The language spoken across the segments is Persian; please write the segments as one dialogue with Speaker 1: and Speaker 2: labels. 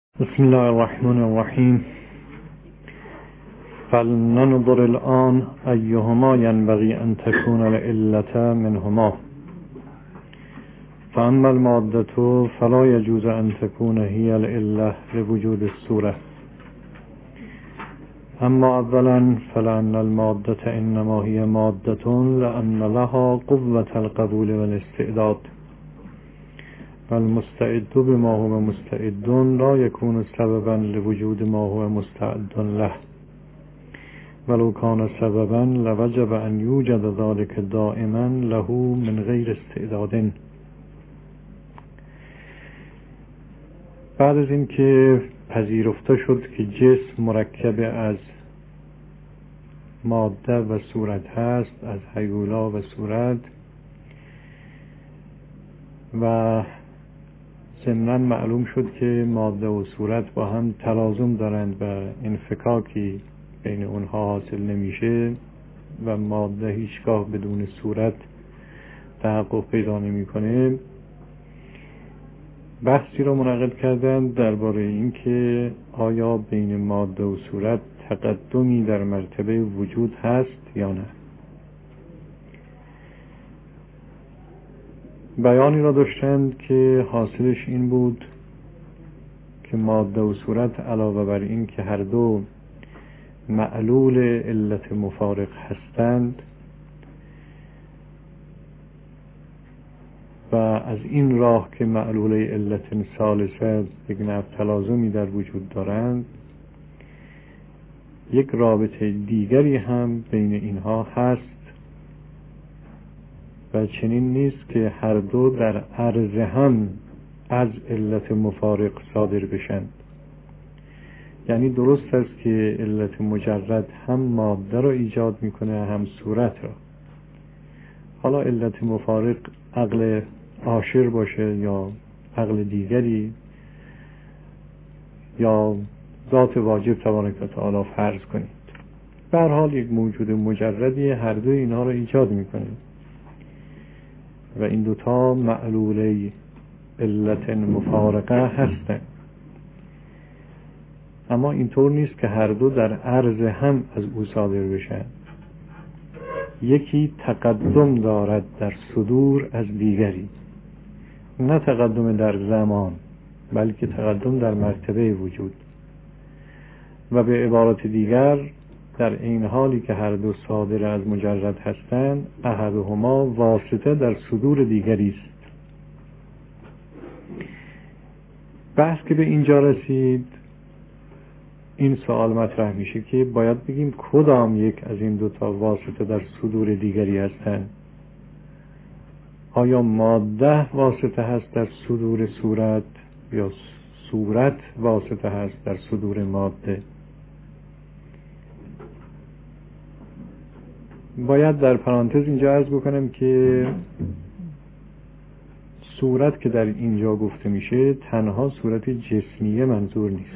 Speaker 1: بسم الله الرحمن الرحیم. فلننظر الآن أيهما ينبغي أن تكون العلة منهما. فأما المادة فلا يجوز أن تكون هي العلة لوجود الصورة. أما أولا فلأن المادة إنما هي مادة لأن لها قوة القبول والاستعداد، والمستعد بما هو مستعد لا يكون سببا لوجود ما هو مستعد له، ولو كان سببا لوجب أن يوجد ذلك دائما له من غیر استعداد. بعد از این که پذیرفته شد که جسم مرکب از ماده و صورت هست، از هیولا و صورت، و ضمناً معلوم شد که ماده و صورت با هم تلازم دارند و انفکاکی بین اونها حاصل نمیشه و ماده هیچگاه بدون صورت تحقق پیدا نمیکنه، بحثی رو منعقد کردند درباره اینکه آیا بین ماده و صورت تقدمی در مرتبه وجود هست یا نه. بیانی را داشتند که حاصلش این بود که ماده و صورت علاوه بر این که هر دو معلول علت مفارق هستند و از این راه که معلول علت ثالثه یک نوع تلازمی در وجود دارند، یک رابطه دیگری هم بین اینها هست و چنین نیست که هر دو در عرض هم از علت مفارق صادر بشند. یعنی درست است که علت مجرد هم ماده را ایجاد میکنه هم صورت را. حالا علت مفارق عقل عاشر باشه یا عقل دیگری یا ذات واجب تبارک و تعالی فرض کنید، به هر حال یک موجود مجردی هر دو اینها را ایجاد میکنه و این دوتا معلوله علت مفارقه هستند. اما اینطور نیست که هر دو در عرض هم از او صادر بشن. یکی تقدم دارد در صدور از دیگری، نه تقدم در زمان بلکه تقدم در مرتبه وجود، و به عبارت دیگر در این حالی که هر دو صادر از مجرد هستند، احدهما واسطه در صدور دیگری است. بحث که به اینجا رسید، این سوال مطرح میشه که باید بگیم کدام یک از این دوتا واسطه در صدور دیگری هستند. آیا ماده واسطه هست در صدور صورت یا صورت واسطه هست در صدور ماده؟ باید در پرانتز اینجا عرض بکنم که صورت که در اینجا گفته میشه تنها صورت جسمیه منظور نیست.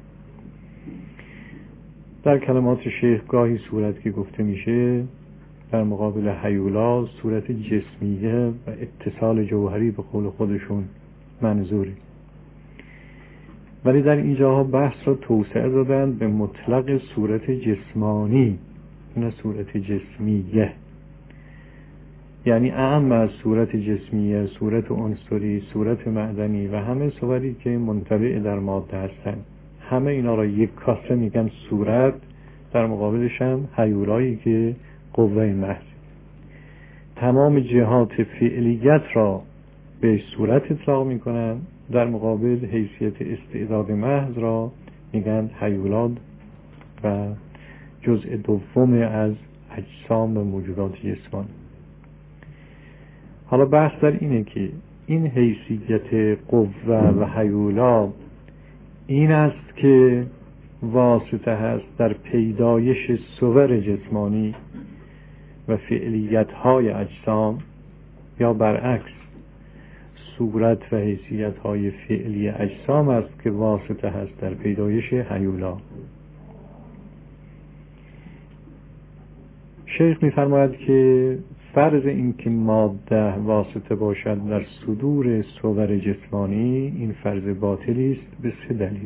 Speaker 1: در کلمات شیخ گاهی صورت که گفته میشه در مقابل هیولا صورت جسمیه و اتصال جوهری به قول خودشون منظوره، ولی در اینجاها بحث را توسعه دادن به مطلق صورت جسمانی نه صورت جسمیه. یعنی اعم از صورت جسمیه، صورت عنصری، صورت معدنی و همه صوری که منطبع در ماده هستند، همه اینا را یک کاسه میگن صورت. در مقابلش هم هیولایی که قوه محض. تمام جهات فعلیت را به صورت اطلاق میکنن، در مقابل حیثیت استعداد محض را میگن هیولاد و جزء دوم از اجسام و موجودات جسمانی. حالا بحث در اینه که این حیثیت قوه و هیولا این است که واسطه هست در پیدایش صور جسمانی و فعلیت‌های اجسام، یا برعکس صورت و حیثیت‌های فعلی اجسام است که واسطه هست در پیدایش هیولا. شیخ می‌فرماید که فرض این که ماده واسطه باشد در صدور صور جسمانی، این فرض باطلی است به 3 دلیل.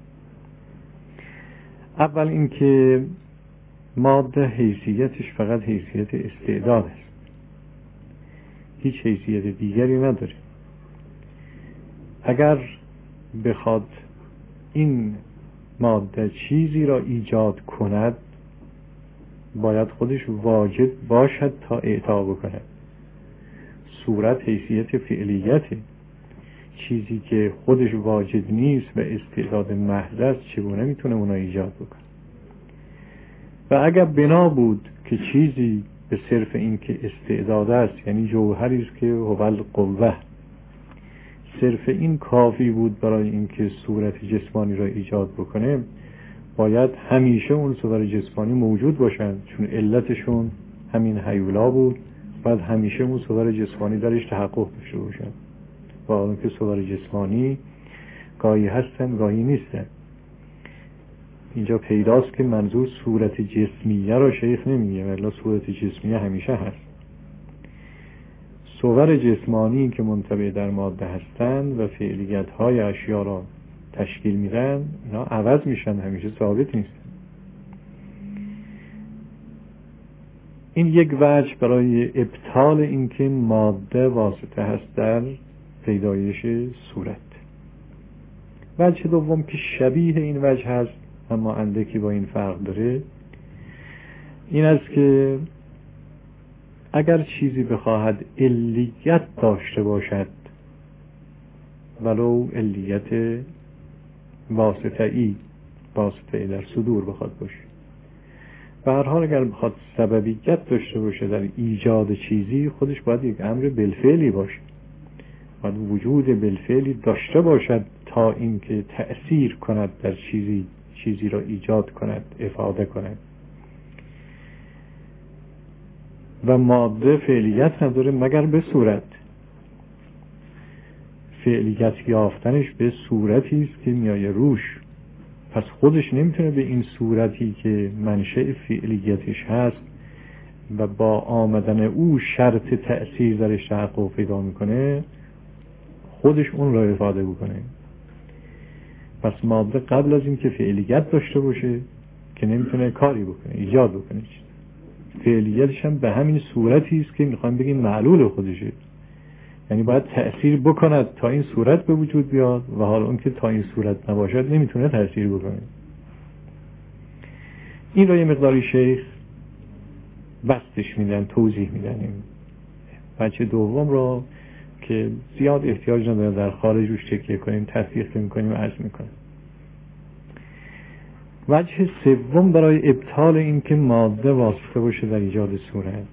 Speaker 1: اول اینکه ماده حیثیتش فقط حیثیت استعداد است، هیچ حیثیت دیگری نداره. اگر بخواد این ماده چیزی را ایجاد کند، باید خودش واجد باشد تا اعطا بکند. صورت حیثیت فعلیته، چیزی که خودش واجد نیست و استعداد محض است چگونه میتونه اونا ایجاد بکنه؟ و اگر بنا بود که چیزی به صرف این که استعداد است، یعنی جوهری است که هو القوه، صرف این کافی بود برای اینکه صورت جسمانی را ایجاد بکنه، باید همیشه اون صور جسمانی موجود باشند، چون علتشون همین هیولا بود. باید همیشه اون صور جسمانی درش تحقق داشته باشند، و اون که صور جسمانی گاهی هستن گاهی نیستن. اینجا پیداست که منظور صورت جسمیه را شیخ نمیگه، ولی صورت جسمیه همیشه هست. صور جسمانی که منطبع در ماده هستند و فعلیت های اشیا را تشکیل میدن، اینا عوض میشن، همیشه ثابت نیستن. این یک وجه برای ابطال اینکه ماده واسطه هست در پیدایش صورت. وجه دوم که شبیه این وجه هست اما اندکی با این فرق داره، این است که اگر چیزی بخواهد علیت داشته باشد، ولو علیت واسطه‌ای در صدور بخواد باشه، به هر حال اگر بخواد سببیت داشته باشه در ایجاد چیزی، خودش باید یک امر بالفعلی باشه، باید وجود بالفعلی داشته باشد تا اینکه تأثیر کند در چیزی را ایجاد کند، افاده کند. و ماده فعلیت نداره مگر به صورت. فعلیت یافتنش به صورتی است که میایه روش، پس خودش نمیتونه به این صورتی که منشأ فعلیتش هست و با آمدن او شرط تأثیر درش تحقق پیدا میکنه، خودش اون را افاده بکنه. پس ماده قبل از این که فعلیت داشته باشه که نمیتونه کاری بکنه، ایجاد بکنه. فعلیتش هم به همین صورتی است که میخوایم بگیم معلول خودشه، یعنی باید تأثیر بکند تا این صورت به وجود بیاد، و حالا اون که تا این صورت نباشد نمیتونه تأثیر بکنه. این را یه مقداری شیخ بستش میدن، توضیح میدن. بچه دوم را که زیاد احتیاج نداره در خارج روش تکیه کنیم، تحقیق میکنیم و عرض میکنیم. وجه سوم برای ابطال این که ماده واسطه باشه در ایجاد صورت،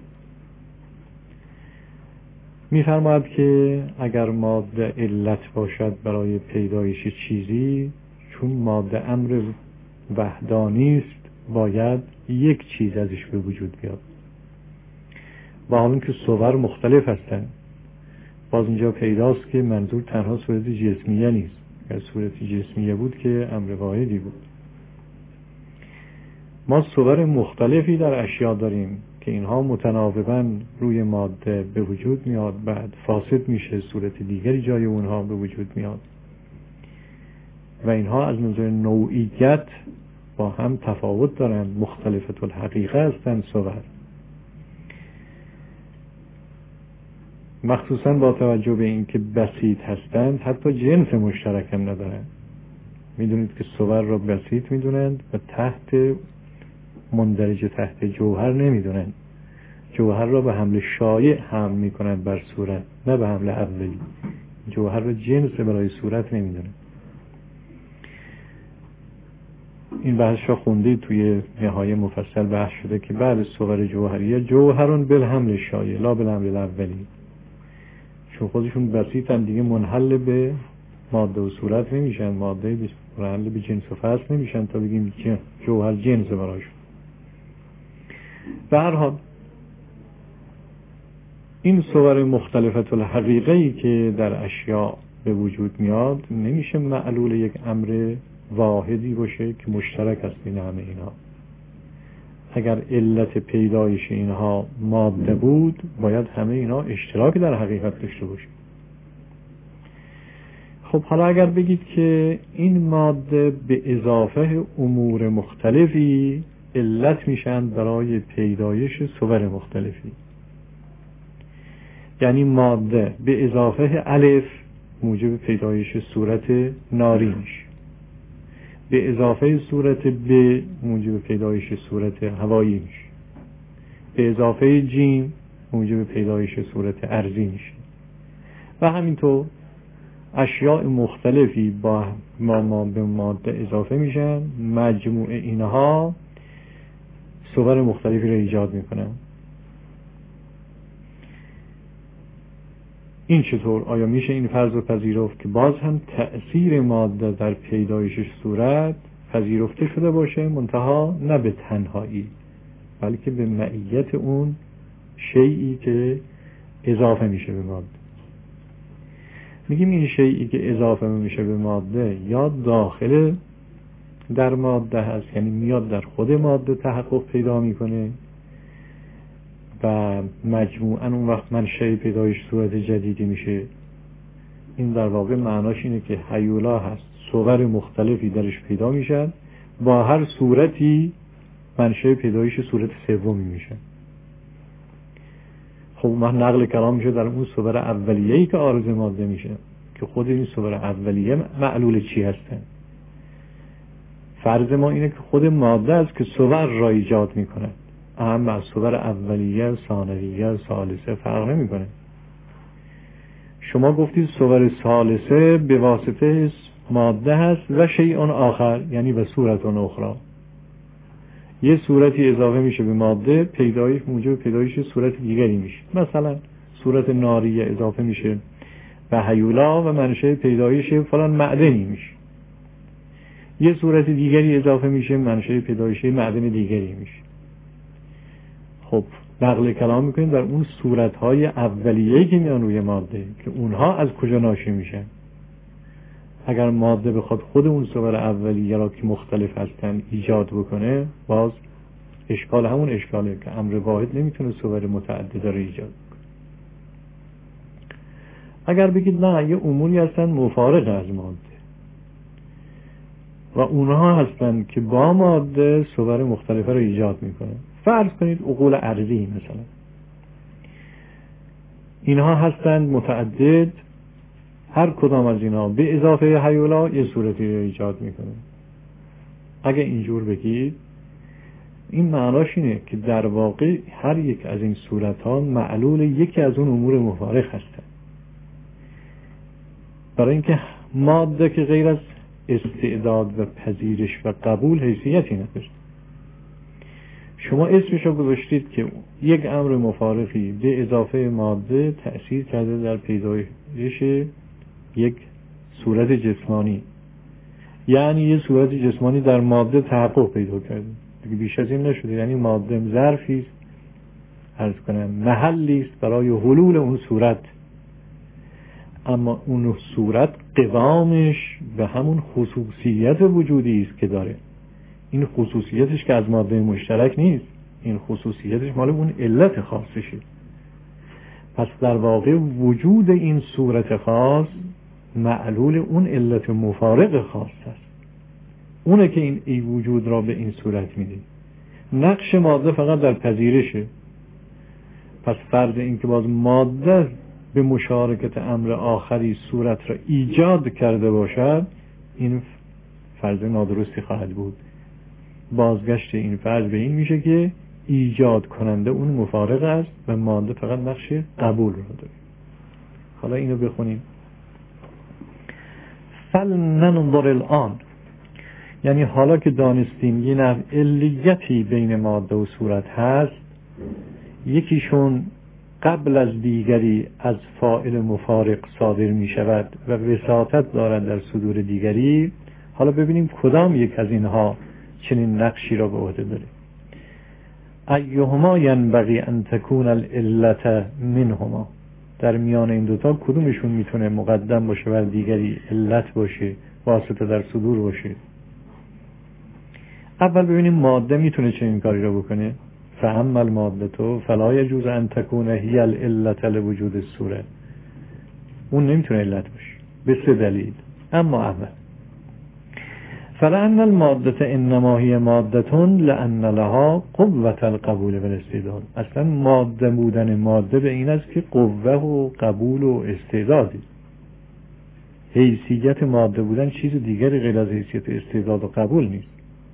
Speaker 1: میفرماید که اگر ماده علت باشد برای پیدایش چیزی، چون ماده امر وحدانی است، باید یک چیز ازش به وجود بیاد. و حالا که صور مختلف هستند، باز اینجا پیداست که منظور تنها صورت جسمیه نیست. اگر صورت جسمیه بود که امر واحدی بود. ما صور مختلفی در اشیا داریم که اینها متناوباً روی ماده به وجود میاد، بعد فاسد میشه، صورت دیگری جای اونها به وجود میاد، و اینها از نظر نوعیت با هم تفاوت دارن، مختلفت الحقیقه هستن صور. مخصوصاً با توجه به اینکه بسیط هستند، حتی جنس مشترک هم ندارن. میدونید که صور را بسیط میدونند و مندرج تحت جوهر نمیدونند. جوهر را به حمل شایع حمل میکنند بر صورت، نه به حمل اولی. جوهر را جنس برای صورت نمیدونند. این بحث را خوندید توی نهایه مفصل بحث شده که بعد صور جوهریه جوهرون بالحمل شایع لا بالحمل الاولی، چون خودشون بسیطن دیگه منحل به ماده و صورت نمیشن، ماده منحل به جنس و فصل نمیشن تا بگیم جوهر جنس براشون. به هر حال این صور مختلفت الحقیقه‌ای که در اشیاء به وجود میاد نمیشه معلول یک امر واحدی باشه که مشترک است بین همه اینا. اگر علت پیدایش اینها ماده بود باید همه اینا اشتراک در حقیقت داشته باشه. خب حالا اگر بگید که این ماده به اضافه امور مختلفی علت میشن برای پیدایش صور مختلفی، یعنی ماده به اضافه الف موجب پیدایش صورت ناری میشه، به اضافه صورت ب موجب پیدایش صورت هوایی میشه، به اضافه جیم موجب پیدایش صورت ارضی میشه و همینطور اشیاء مختلفی با ما به ماده اضافه میشن، مجموع اینها صور مختلفی را ایجاد میکنن. این چطور؟ آیا میشه این فرض رو پذیرفت که باز هم تأثیر ماده در پیدایش صورت پذیرفته شده باشه، منتها نه به تنهایی بلکه به معیت اون شیئی که اضافه میشه به ماده. میگیم این شیئی که اضافه میشه به ماده یا داخل در ماده هست، یعنی میاد در خود ماده تحقق پیدا میکنه و مجموعاً اون وقت منشأ پیدایش صورت جدیدی میشه. این در واقع معناش اینه که هیولا هست، صور مختلفی درش پیدا میشن، با هر صورتی منشأ پیدایش صورت سومی میشن. خب ما نقل کلام میشه در اون صور اولیه‌ای که عارض ماده میشه که خود این صور اولیه معلول چی هستن. فرض ما اینه که خود ماده است که صور را ایجاد میکنه، اما از صور اولیه، ثانویه، ثالثه فرق نمیکنه. شما گفتید صور ثالثه به واسطه ماده هست و شیء آخر، یعنی به صورت اخرى، یه صورتی اضافه میشه به ماده، پیدایش موجب پیدایش صورت دیگری میشه. مثلا صورت ناریه اضافه میشه به هیولا و منشأ پیدایش فلان معدنی میشه، یه صورت دیگری اضافه میشه، منشأ پیدایش معدن دیگری میشه. خب نقل کلام میکنیم در اون صورتهای اولیه‌ای که میان روی ماده که اونها از کجا ناشی میشن. اگر ماده بخواد خود اون صور اولیه را که مختلف هستن ایجاد بکنه، باز اشکال همون اشکاله که امر واحد نمیتونه صور متعدد را ایجاد بکنه. اگر بگید نه، یه اموری هستن مفارق از ماده و اونها هستن که با ماده صور مختلفه را ایجاد میکنه، فرض کنید عقول ارضی مثلا، اینها هستند متعدد، هر کدام از اینها به اضافه هیولا یه صورتی رو ایجاد میکنه. اگه اینجور بگید، این معناش اینه که در واقع هر یک از این صورتها معلول یکی از اون امور مفارق هستند، برای اینکه ماده که غیر از استعداد و پذیرش و قبول حیثیتی نداره. شما اسمشو گذاشتید که یک امر مفارقی به اضافه ماده تأثیر کرده در پیدایش یک صورت جسمانی، یعنی یک صورت جسمانی در ماده تحقق پیدا کرده، دیگه بیش از این نشده. یعنی ماده ظرفی است، عرض کنم محلی است برای حلول اون صورت، اما اون صورت قوامش به همون خصوصیت وجودی است که داره. این خصوصیتش که از ماده مشترک نیست، این خصوصیتش مال اون علت خاصشه. پس در واقع وجود این صورت خاص معلول اون علت مفارق خاص است، اونه که این وجود را به این صورت میده. نقش ماده فقط در پذیرشه. پس فرض این که باز ماده به مشارکت امر آخری صورت را ایجاد کرده باشد، این فرض نادرستی خواهد بود. بازگشت این فرض به این میشه که ایجاد کننده اون مفارق است و ماده فقط نقش قبول رو داره. حالا اینو بخونیم. فلننظر الان، یعنی حالا که دانستیم یه نوع علیتی بین ماده و صورت هست، یکیشون قبل از دیگری از فاعل مفارق صادر می شود و وساطت دارد در صدور دیگری، حالا ببینیم کدام یک از اینها چنین نقشی را به عهده داره. ایهما ینبغی ان تکون العلت منهما، در میان این دوتا کدومشون میتونه مقدم باشه بر دیگری، علت باشه، واسطه در صدور باشه. اول ببینیم ماده میتونه چه این کاری رو بکنه. فاما المادة فلا يجوز ان تكون هي العلة لوجود الصورة. اون نمیتونه علت باشه به 3 دلیل. اما اول فلأن المادة انما هي مادة لأن لها قوة القبول والاستعداد. اصلا ماده بودن ماده به این است که قوه و قبول و استعدادی. حیثیت ماده بودن چیز دیگری غیر از حیثیت استعداد و قبول نیست.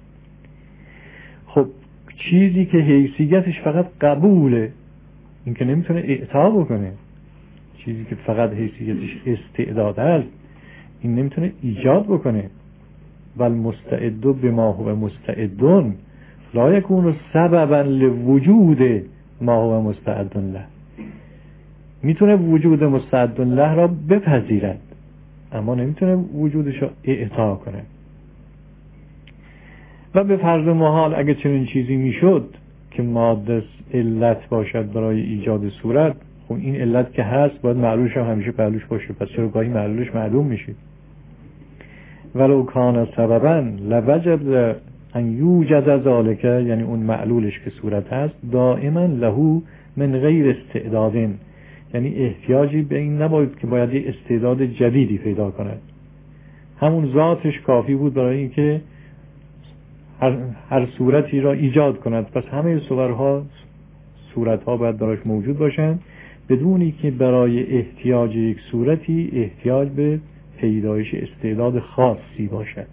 Speaker 1: خب چیزی که حیثیتش فقط قبوله این که نمیتونه اعطا بکنه. چیزی که فقط حیثیتش استعداد است این نمیتونه ایجاد بکنه. والمستعد بما هو مستعد لا يكون سببا لوجود ما هو مستعد له. میتونه وجود مستعد له را بپذیرد اما نمیتونه وجودش را اعطا کنه. و به فرض محال اگه چنین چیزی میشد که ماده علت باشد برای ایجاد صورت، خب این علت که هست باید معلولش هم همیشه پهلوش باشه، پس چرا گاهی معلولش معلوم میشه؟ ولو کان سببا لوجب ان یوجد ذالک، یعنی اون معلولش که صورت هست دائما له من غیر استعداد، یعنی احتیاجی به این نباید که باید یه استعداد جدیدی پیدا کند. همون ذاتش کافی بود برای اینکه هر صورتی را ایجاد کند. پس همه صورتها باید براش موجود باشند بدونی که برای احتیاج یک صورتی احتیاج به پیدایش استعداد خاصی باشد.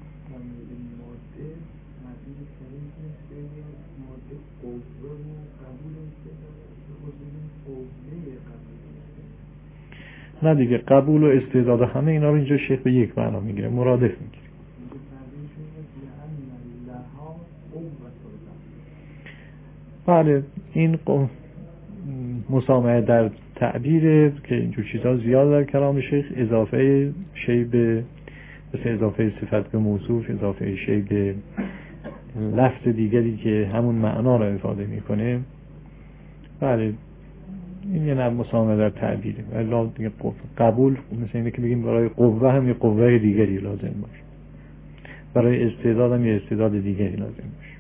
Speaker 1: نه دیگه، قبول و استعداد همه اینا رو اینجا شیخ به یک معنا میگیره، مرادف میگیره. بله این مسامحه در تعبیر که اینجور چیزها زیاد در کلام شیخ، اضافه شی به اضافه صفت به موصوف، اضافه شی به لفظ دیگری که همون معنا را افاده میکنه. بله این یه نوع مسامحه در تعبیره. ولی دیگه قبول مثل اینه که بگیم برای قوه هم یه قوه دیگری لازم باشه، برای استعداد هم یه استعداد دیگری لازم باشه.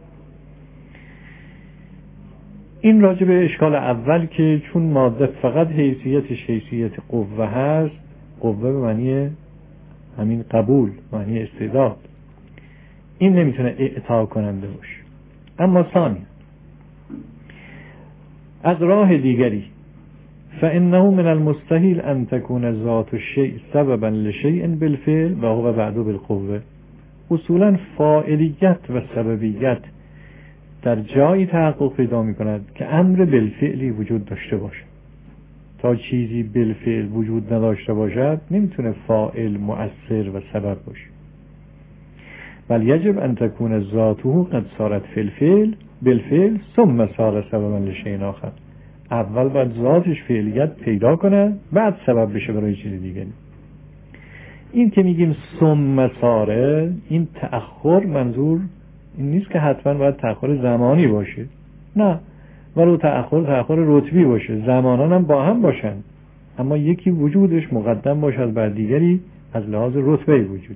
Speaker 1: این راجع به اشکال اول که چون ماده فقط حیثیتش حیثیت قوه هست، قوه به معنی همین قبول، معنی استعداد، این نمیتونه اعطا کننده باشه. اما ثانی از راه دیگری فإنه من المستحيل أن تكون ذات الشيء سببا لشيء بالفعل وهو بعد بالقوة. اصولا فاعلیت و سببیت در جایی تحقق پیدا می کند که امر بالفعلی وجود داشته باشد. تا چیزی بالفعل وجود نداشته باشد نمیتونه فاعل مؤثر و سبب باشه. بل یجب ان تكون ذاته قد صارت فی الفعل بالفعل ثم صار سببا لشیء آخر. اول باید ذاتش فعلیت پیدا کنه بعد سبب بشه برای چیز دیگری. این که میگیم ثم صاره، این تأخر منظور این نیست که حتما باید تأخر زمانی باشه، نه، ولو تأخر رتبی باشه، زمانان هم با هم باشن اما یکی وجودش مقدم باشد بر دیگری از لحاظ رتبه وجود.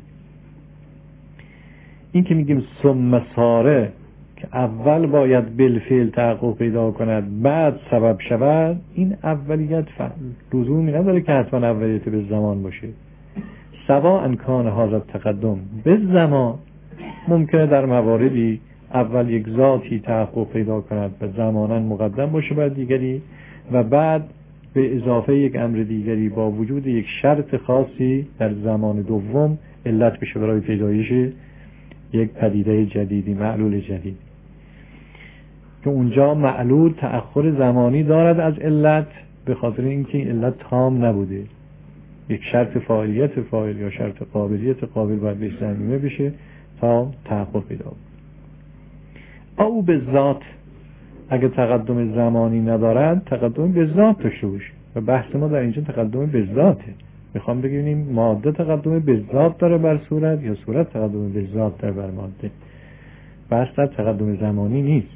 Speaker 1: این که میگیم ثم صاره که اول باید بالفعل تحقق پیدا کند بعد سبب شود، این اولیت لزومی نداره که حتما اولیت به زمان باشه. سواء کان هذا التقدم به زمان، ممکنه در مواردی اول یک ذاتی تحقق پیدا کند و زمانا مقدم باشه بر دیگری و بعد به اضافه یک امر دیگری با وجود یک شرط خاصی در زمان دوم علت بشه برای پیدایش یک پدیده جدیدی، معلول جدید، که اونجا معلول تأخر زمانی دارد از علت به خاطر اینکه این علت تام نبوده. یک شرط فاعلیت فاعل یا شرط قابلیت قابل باید بهش ضمیمه بشه تا تحقق پیدا کنه. او به ذات اگه تقدم زمانی ندارد تقدم به ذات داشته باشه و بحث ما در اینجا تقدم به ذاته. میخوام بگیم ماده تقدم به ذات داره بر صورت یا صورت تقدم به ذات داره بر ماده. بحث در تقدم زمانی نیست.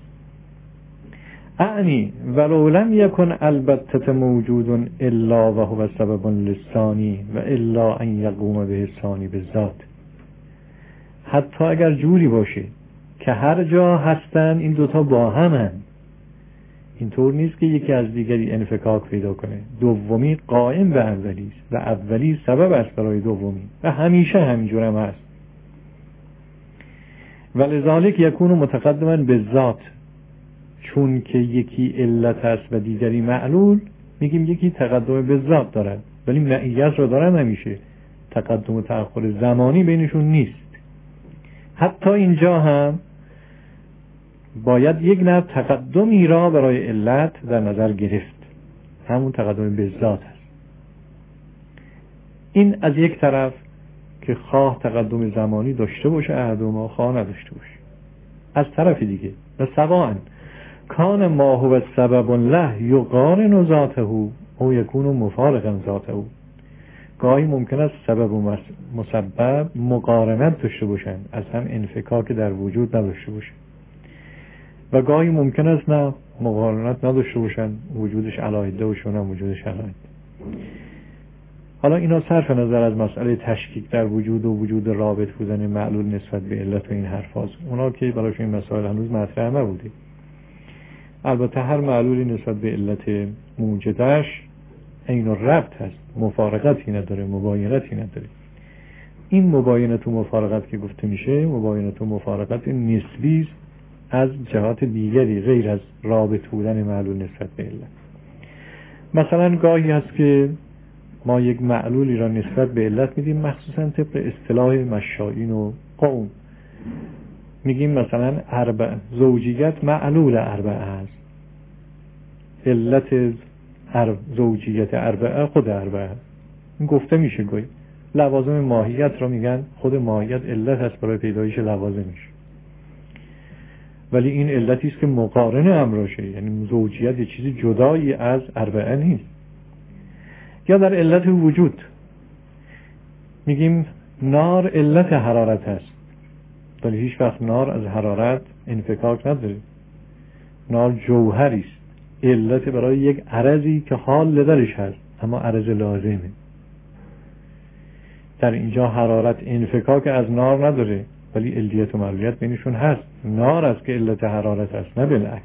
Speaker 1: اعنی ولو لم یکن البته موجود الا و هو سبب للثانی و الا ان یقوم به الثانی بالذات. حتی اگر جوری باشه که هر جا هستن این دوتا با همن. اینطور نیست که یکی از دیگری انفکاک پیدا کنه. دومی قائم به اولی است و اولی سبب است برای دومی و همیشه همینجور هم هست. ولذالک یکون متقدما بالذات، چون که یکی علت است و دیگری معلول، میگیم یکی تقدم به ذات دارد ولی معیت را دارن، همیشه تقدم و تأخر زمانی بینشون نیست. حتی اینجا هم باید یک نوع تقدمی را برای علت در نظر گرفت، همون تقدم به ذات است. این از یک طرف که خواه تقدم زمانی داشته باشه احدهما، خواه نداشته باشه. از طرف دیگه و سواء کان ما هو سبب له یقارن ذاته او یکون مفارقا ذاته. گاهی ممکن است سبب و مسبب مقارنت داشته باشند، از هم انفکاک در وجود نداشته باشند، و گاهی ممکن است نه مقارنت نداشته باشند، وجودش علاهده و شونم وجودش علاهده. حالا اینا صرف نظر از مسئله تشکیک در وجود و وجود رابط بودن معلول نسبت به علت و این حرفاست، اونا که برایشون این مسائل هنوز مطرح نبوده. البته هر معلولی نسبت به علت موجدش عین الربط هست، مفارقتی نداره، مباینتی نداره. این مباینت و مفارقت که گفته میشه مباینت و مفارقت نسبی است از جهات دیگری غیر از رابط بودن معلول نسبت به علت. مثلا گاهی هست که ما یک معلولی را نسبت به علت میدیم، مخصوصا طبق اصطلاح مشایین و قوم میگیم مثلا زوجیت معلول اربعه است، علت زوجیت اربعه خود اربعه است. این گفته میشه. گوی لوازم ماهیت را میگن خود ماهیت علت هست برای پیدایش لوازمش، ولی این علتی است که مقارن امراشه، یعنی زوجیت یه چیزی جدایی از اربعه نیست. یا در علت وجود میگیم نار علت حرارت هست، ولی هیچ وقت نار از حرارت انفکاک نداره. نار جوهری است، علت برای یک عرضی که حال درش هست اما عرض لازمه. در اینجا حرارت انفکاک از نار نداره ولی علیت و معلولیت بینشون هست. نار است که علت حرارت هست، نه بالعکس.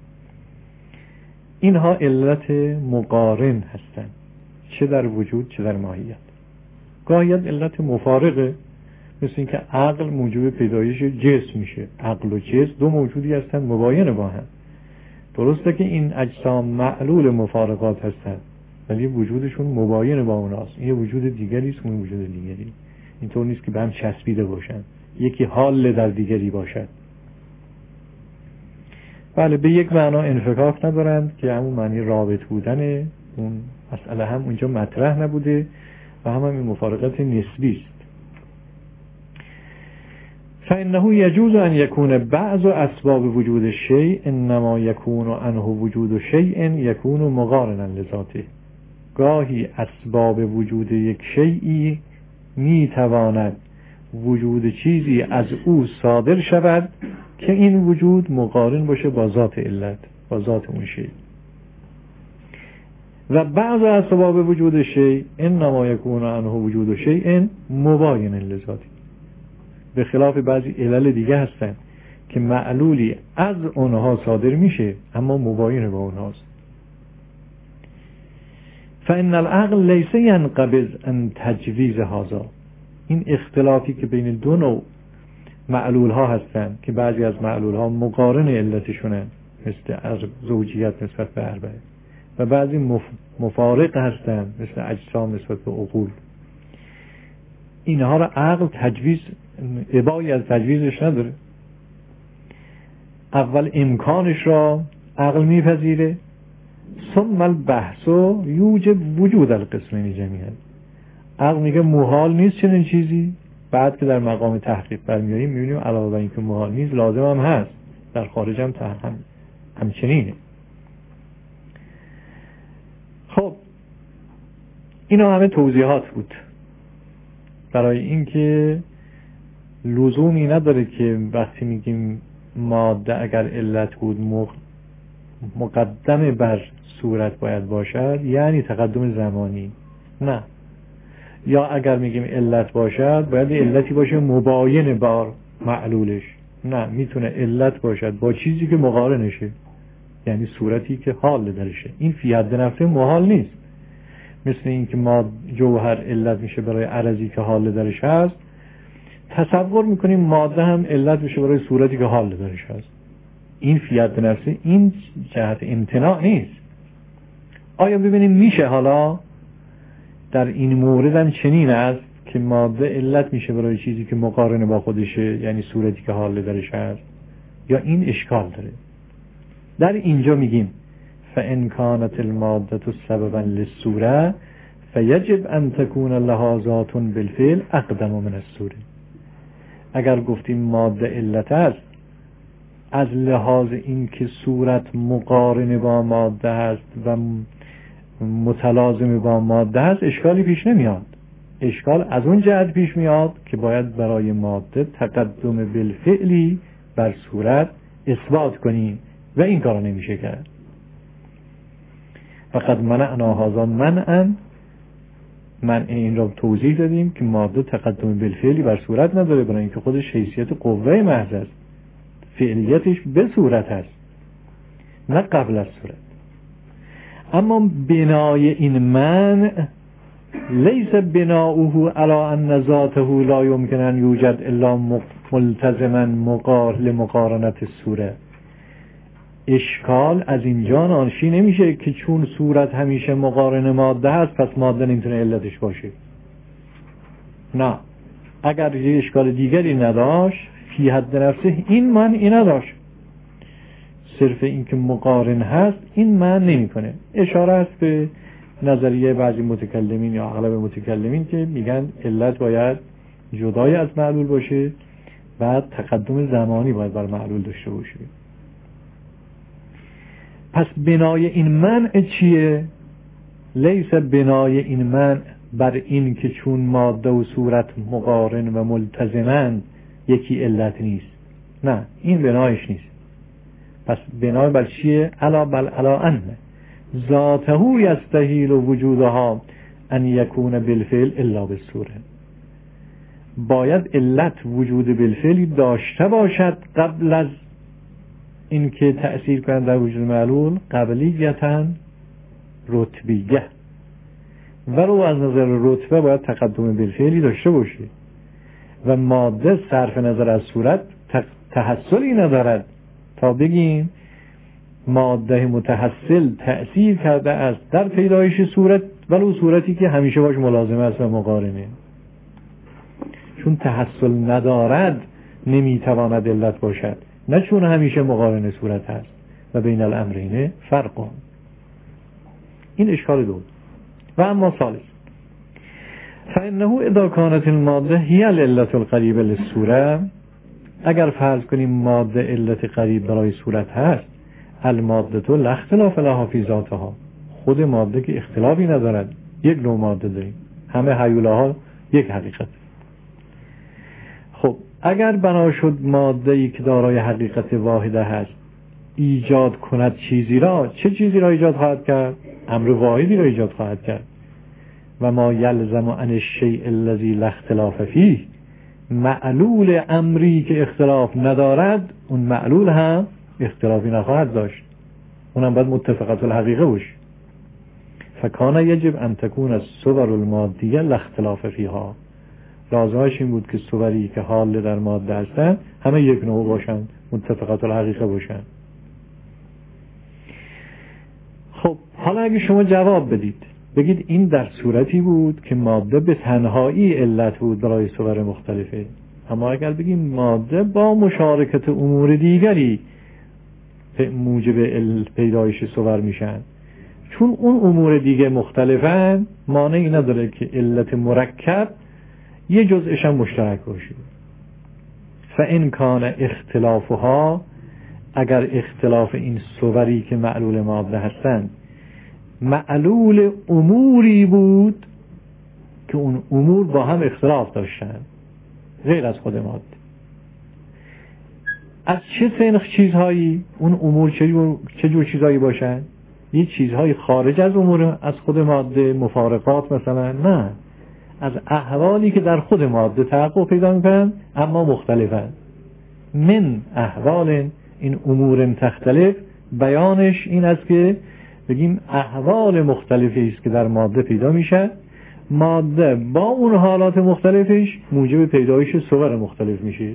Speaker 1: اینها علت مقارن هستند، چه در وجود چه در ماهیت. گاهی علت مفارقه، مثل اینکه عقل موجب پیدایش جسم میشه. عقل و جسم دو موجودی هستند مباین با هم. درسته که این اجسام معلول مفارقات هستند ولی وجودشون مباین با اوناست. این وجود دیگری است، اون وجود دیگری. اینطور نیست که به هم چسبیده باشن، یکی حال در دیگری باشد. بله، به یک معنا انفکاک ندارند که همون معنی رابط بودن، اون مسئله هم اونجا مطرح نبوده و هم این مفارقت نسبی است. فإنه يجوز أن يكون بعض أسباب وجود الشيء إنما يكون عنه وجود شيء يكون مقارنا لذاته. گاهی اسباب وجود یک شیئی میتواند وجود چیزی از او صادر شود که این وجود مقارن باشه با ذات علت، با ذات اون شیء. و بعض اسباب وجود شیء انما يكون عنه وجود شیء مباین لذاته. به خلاف بعضی علل دیگه هستن که معلولی از اونها صادر میشه اما مباین با اونهاست. فإن العقل ليس ينقبض عن تجویز هذا. این اختلافی که بین دو نوع معلول ها هستن که بعضی از معلول ها مقارن علتشونن، مثل زوجیت نسبت به اربعه، و بعضی مفارق هستن مثل اجسام نسبت به عقول. اینها را عقل تجویز، ابایی از تجویزش نداره. اول امکانش را عقل میپذیره، ثم البحث یوجب وجود القسمین جمیعا. عقل میگه محال نیست چنین چیزی، بعد که در مقام تحقیق برمیاریم میبینیم علاوه بر اینکه محال نیست لازم هم هست، در خارج هم همچنینه. خب اینا همه توضیحات بود برای اینکه لزومی نداره که وقتی میگیم ماده اگر علت بود مقدم بر صورت باید باشد یعنی تقدم زمانی، نه. یا اگر میگیم علت باشد باید علتی باشه مباین با معلولش، نه، میتونه علت باشد با چیزی که مقارنشه، یعنی صورتی که حال درشه. این فی حد نفسه محال نیست. مثل این که ما جوهر علت میشه برای عرضی که حال درش هست، تصور میکنیم ماده هم علت میشه برای صورتی که حال درش هست. این فی حد نفسه، این جهت امتناع نیست. آیا ببینیم میشه حالا در این مورد هم چنین است که ماده علت میشه برای چیزی که مقارنه با خودشه، یعنی صورتی که حال درش هست، یا این اشکال داره؟ در اینجا میگیم فَإِنْ كَانَتِ الْمَادَّةُ سَبَبًا لِلصُّورَةِ فَيَجِبْ أَنْ تَكُونَ لَهَا ذَاتٌ بِالْفِعْلِ أَقْدَمُ مِنَ الصُّورَةِ. اگر گفتیم ماده علت است از لحاظ این که صورت مقارن با ماده هست و متلازم با ماده هست، اشکالی پیش نمیاد. اشکال از اون جهت پیش میاد که باید برای ماده تقدم بالفعلی بر صورت اثبات کنیم و این کارو نمیشه کرد. فقط منعنا هذا منعا، منع این را توضیح دادیم که ماده تقدم بالفعلی بر صورت نداره، برای اینکه خودش حیثیت قوه محض است، فعلیتش به صورت هست نه قبل از صورت. اما بنای این منع لیس بناؤه علی ان ذاته لا یمکن ان یوجد الا ملتزما لمقارنت الصوره. اشکال از اینجا ناشی نمیشه که چون صورت همیشه مقارن ماده هست پس ماده نمیتونه علتش باشه. نه، اگر یه اشکال دیگری نداشت فی حد نفسه این معنی نداشت. صرف این که مقارن هست این معنی نمیکنه. اشاره است به نظریه بعضی متکلمین یا اغلب متکلمین که میگن علت باید جدای از معلول باشه و تقدم زمانی باید بر معلول داشته باشه. پس بنای این منع چیه؟ لیس بنای این منع بر این که چون ماده و صورت مقارن و ملتزمند یکی علت نیست. نه، این بنایش نیست. پس بنای بر چیه؟ علا بل علا ان ذاته یستحیل وجودها ان یکون بالفعل الا بالصوره. باید علت وجود بالفعلی داشته باشد قبل از اینکه تأثیر کنند در وجود معلول، قبلیتا رتبیه، ولو از نظر رتبه باید تقدم بالفعلی داشته باشه و ماده صرف نظر از صورت تحصلی ندارد تا بگیم ماده متحصل تأثیر کرده است در پیدایش صورت، ولو صورتی که همیشه باش ملازمه است و مقارنه. چون تحصل ندارد نمیتواند علت باشد، نه چون همیشه مقارن صورت هست و بین الامرین فرق. این اشکال دو. و اما ثالث فإنه اذا كانت الماده هي العلة القریبه للصوره، اگر فرض کنیم ماده علت قریب برای صورت هست، الماده تو لا اختلاف لها فی ذاتها، خود ماده که اختلافی ندارد، یک نوع ماده داریم، همه هیولاها یک حقیقت. خب اگر بنا شد ماده‌ای که دارای حقیقت واحده هست ایجاد کند چیزی را، چه چیزی را ایجاد خواهد کرد؟ امر واحدی را ایجاد خواهد کرد. و ما یلزم عن الشیء الذی لا اختلاف فیه، معلول امری که اختلاف ندارد اون معلول هم اختلافی نخواهد داشت، اونم باید متفقت الحقیقه باشه. فکان یجب ان تکون الصور المادیه لا اختلاف فیها، لازمش این بود که صوری که حال در ماده هستن همه یک نوع باشن، متفقت الحقیقه باشن. خب حالا اگه شما جواب بدید بگید این در صورتی بود که ماده به تنهایی علت بود برای صور مختلفه، اما اگر بگیم ماده با مشارکت امور دیگری موجب پیدایش صور میشن، چون اون امور دیگه مختلفن مانعی نداره که علت مرکب یه جزءش هم مشترک باشه. فإن کان اختلافها، اگر اختلاف این صوری که معلول ماده هستند معلول اموری بود که اون امور با هم اختلاف داشتن غیر از خود ماده، از چه سنخ چیزهایی اون امور چه جور چیزهایی باشن؟ یه چیزهای خارج از امور از خود ماده، مفارقات مثلا؟ نه، از احوالی که در خود ماده تحقق پیدا میکنن اما مختلفن. من احوال، این امور تختلف بیانش این است که بگیم احوال مختلفی است که در ماده پیدا میشه. ماده با اون حالات مختلفش موجب پیدایش صور مختلف میشه.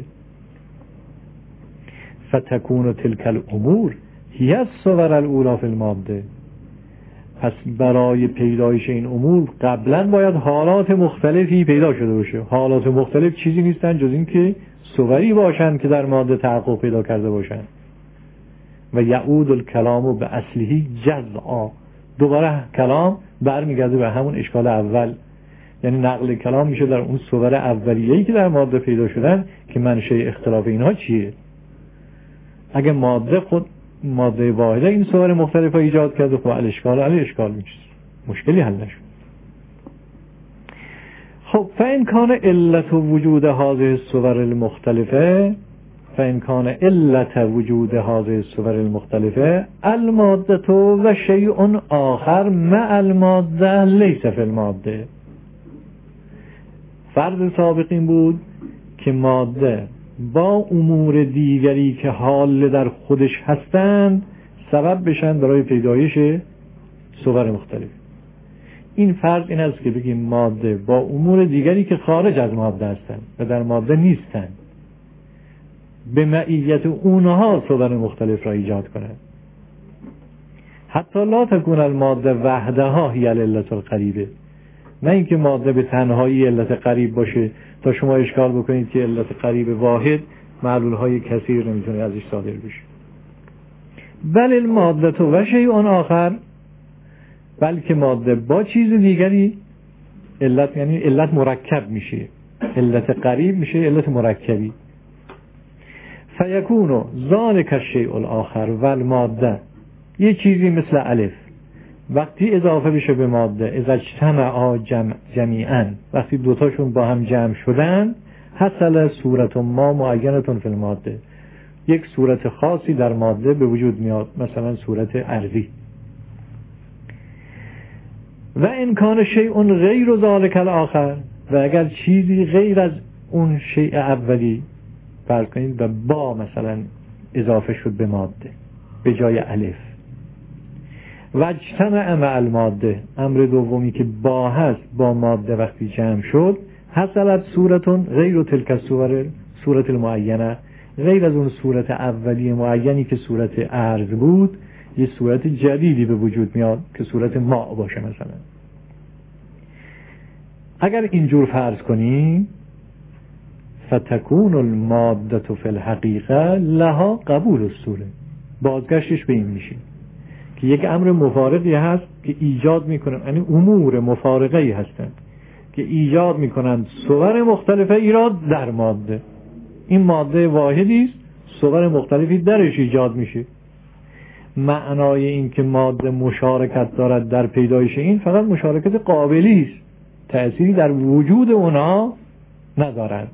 Speaker 1: فتکون تلک الامور هی الصور الاولی فی الماده. پس برای پیدایش این امور قبلا باید حالات مختلفی پیدا شده باشه. حالات مختلف چیزی نیستن جز این که صوری باشن که در ماده تحقق پیدا کرده باشن. و یعود الکلام به اصلهی جزعا، دوباره کلام برمیگرده به همون اشکال اول، یعنی نقل کلام میشه در اون صور اولیه‌ای که در ماده پیدا شدن که منشأ اختلاف اینها چیه. اگه ماده خود ماده واحده این صور مختلفه ایجاد کرده، خب الاشکال میشه، مشکلی حل نشد. خب فإن کان علت وجود هذه الصور المختلفه، فإن کان علت وجود هذه الصور المختلفه الماده و شیء آخر مع الماده لیس فی الماده. فرض سابق این بود که ماده با امور دیگری که حال در خودش هستند سبب بشن برای پیدایش صور مختلف. این فرض این است که بگیم ماده با امور دیگری که خارج از ماده هستند و در ماده نیستند به معیت اونها صور مختلف را ایجاد کنند. حتی لا تکون الماده وحدها هی العلت القریبه، نه اینکه ماده به تنهایی علت قریب باشه تا شما اشکال بکنید که علت قریب واحد معلولهای کثیر نمیتونه ازش صادر بشه. بل الماده و شیء آخر، بلکه ماده با چیز دیگری علت، یعنی علت مرکب میشه، علت قریب میشه علت مرکبی. فیکون ذالک الشیء الاخر و الماده، یه چیزی مثل الف وقتی اضافه بشه به ماده، اذا اجتمعا جمیعا، وقتی دوتاشون با هم جمع شدن، حصل صورت ما معینه فی الماده، یک صورت خاصی در ماده به وجود میاد، مثلا صورت ارضی. و ان کان شیء غیر ذلک الاخر، و اگر چیزی غیر از اون شیء اولی فرض کنید و با مثلا اضافه شد به ماده به جای الف، و اجتمع مع الماده، امر دومی که با هست با ماده وقتی جمع شد، حصلت صورتون غیر تلک صورت المعینه، غیر از اون صورت اولی معینی که صورت ارض بود یه صورت جدیدی به وجود میاد که صورت ماء باشه. مثلا اگر اینجور فرض کنیم فتکون الماده فی الحقیقه لها قبول الصوره، بازگشتش به این میشه که یک امر مفارقی هست که ایجاد میکنن، یعنی امور مفارقه‌ای هستند که ایجاد میکنند صور مختلفه ایراد در ماده. این ماده واحدی است، صور مختلفی درش ایجاد میشه. معنای این که ماده مشارکت دارد در پیدایش این فقط مشارکت قابلی است، تأثیری در وجود اونا ندارد.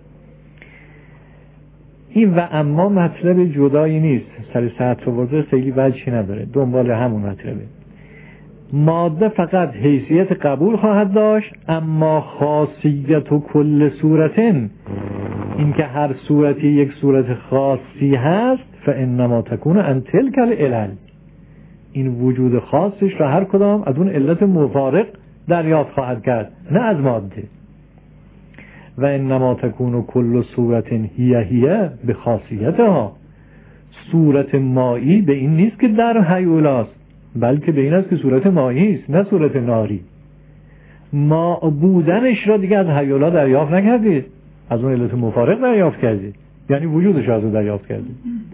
Speaker 1: این و اما مطلب جدایی نیست، سر سطر وضع خیلی وجهی نداره، دنبال همون مطلبه. ماده فقط حیثیت قبول خواهد داشت، اما خاصیت و کل صورتن، این که هر صورتی یک صورت خاصی هست، فانما تکون ان تلک العلل، این وجود خاصش را هر کدام از اون علت مفارق دریافت خواهد کرد، نه از ماده. و انما تکون کل صورت هی به خاصیتها، صورت مایی به این نیست که در هیولاست، بلکه به این است که صورت مایی است، نه صورت ناری. ما بودنش را دیگه از هیولا دریافت نکردید، از اون علت مفارق دریافت کردید، یعنی وجودش از اون دریافت کردید.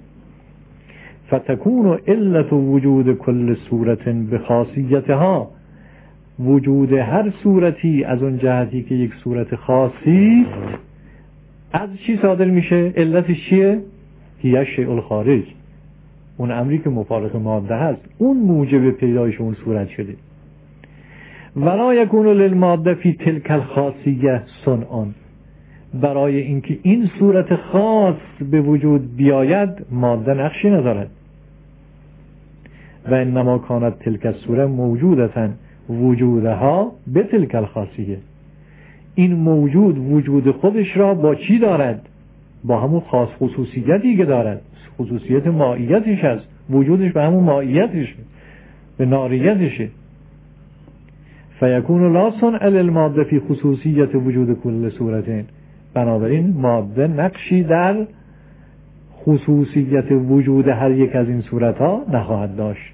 Speaker 1: فتکون علت وجود کل صورت به خاصیتها، وجود هر صورتی از اون جهتی که یک صورت خاصی از چی صادر میشه؟ علتش چیه؟ هی شیء الخارج، اون امری که مفارق ماده هست، اون موجب پیدایش اون صورت شده. ولا یکون للماده فی تلک الخاصیه صنع، برای اینکه این صورت خاص به وجود بیاید ماده نقشی ندارد. و انما کانت تلک الصوره موجودتن وجودها به تلک الخاصیه، این موجود وجود خودش را با چی دارد؟ با همون خاص خصوصیتی که دارد، خصوصیت مائیتش هست، وجودش به همون مائیتشه، به ناریتشه. فیکون لا صنع للماده فی خصوصیت وجود کل صورتین، بنابراین ماده نقشی در خصوصیت وجود هر یک از این صورتها نخواهد داشت.